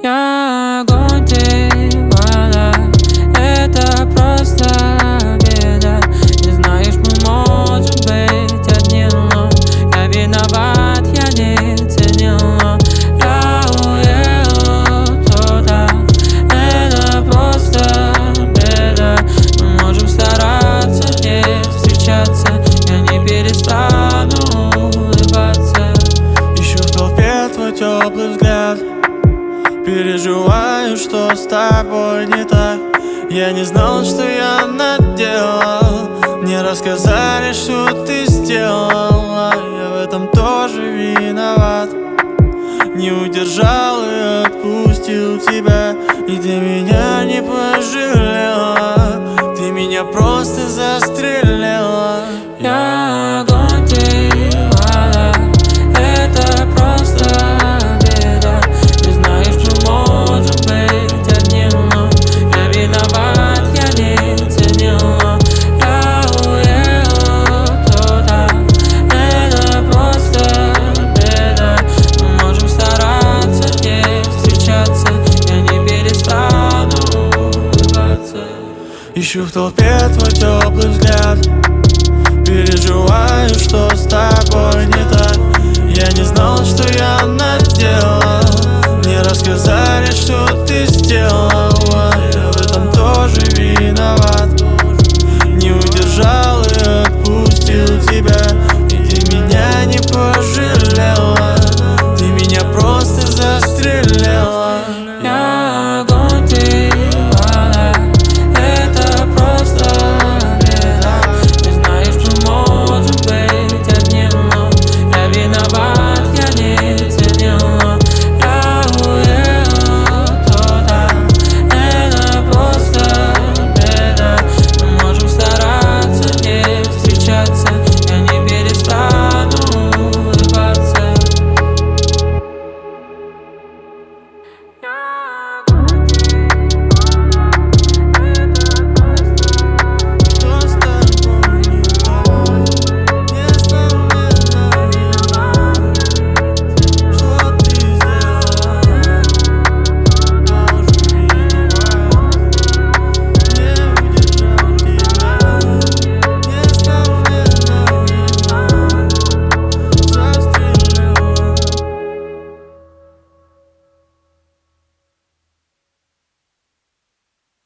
Я огонь, ты вода, это просто беда. Не знаешь, мы можем быть одни, но я виноват, я не ценил, но я уеду туда. Это просто беда. Мы можем стараться не встречаться, я не перестану улыбаться. Ищу в толпе твой теплый взгляд, переживаю, что с тобой не так. Я не знал, что я наделал. Мне рассказали, что ты сделала. Я в этом тоже виноват. Не удержал и отпустил тебя, и ты меня не пожалела. Ты меня просто застрелила. Я огонь, ты вода, это просто беда. Не знаешь, мы можем быть одни, но я виноват, я не ценил, но я уеду туда. Это просто беда. Мы можем стараться не встречаться, я не перестану улыбаться. Ищу в толпе твой теплый взгляд, переживаю, что с тобой не так. Я не знал, что я наделал. Мне рассказали, что ты сделала.